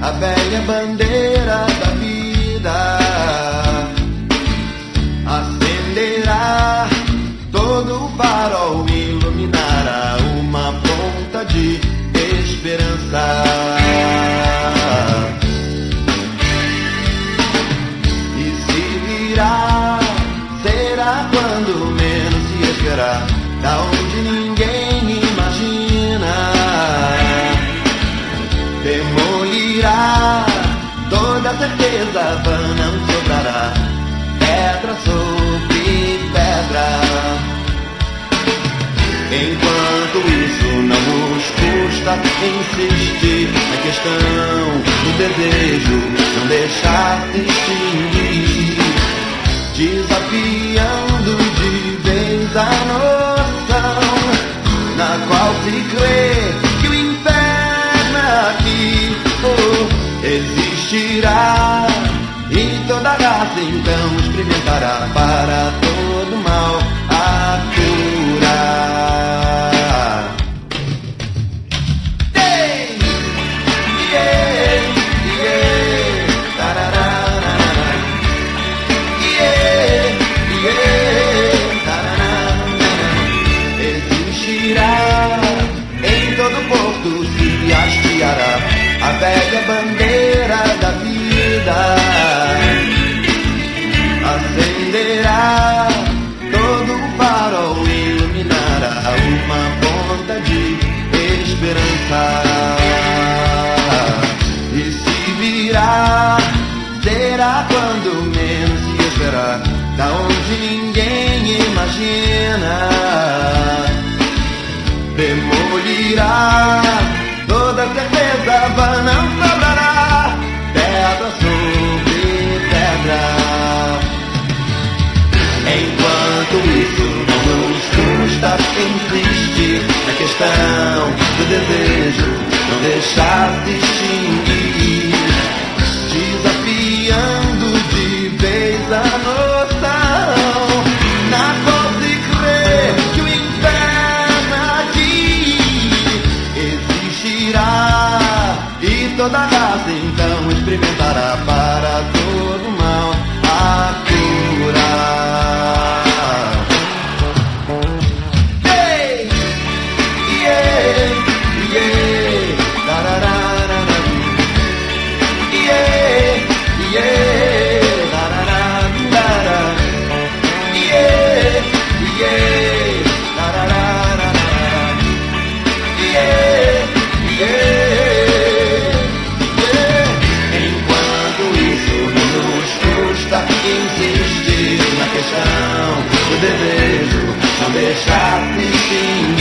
a velha bandeira da vida. Acenderá todo o farol, iluminará uma ponta de esperança. E se virá, será quando menos se esperar, da onde ninguém imagina. Demolirá toda certeza, vã não sobrará, pedra sobre pedra. Enquanto isso não nos custa insistir na questão do desejo, não deixar se extinguir, desafiando de vez a noção na qual se crê que o inferno aqui existirá, e toda raça então experimentará para todo mal a cura. Hey! Yeah! Yeah! Tararara. Yeah! Yeah! Tararara. Existirá, em todo porto se hasteará a velha bandeira da vida. Acenderá todo o farol, iluminará uma ponta de esperança. E se virá, será quando menos se esperar, da onde ninguém imagina. Demolirá toda certeza, vã não sobrará, pedra sobre pedra. Enquanto isso não nos custa insistir na questão do desejo, não deixar se extinguir, desafiando de vez a noção na qual se crê que o inferno aqui existirá, e toda raça então experimentará para todo mal a cura. Insistir na questão do desejo, não deixar se extinguir,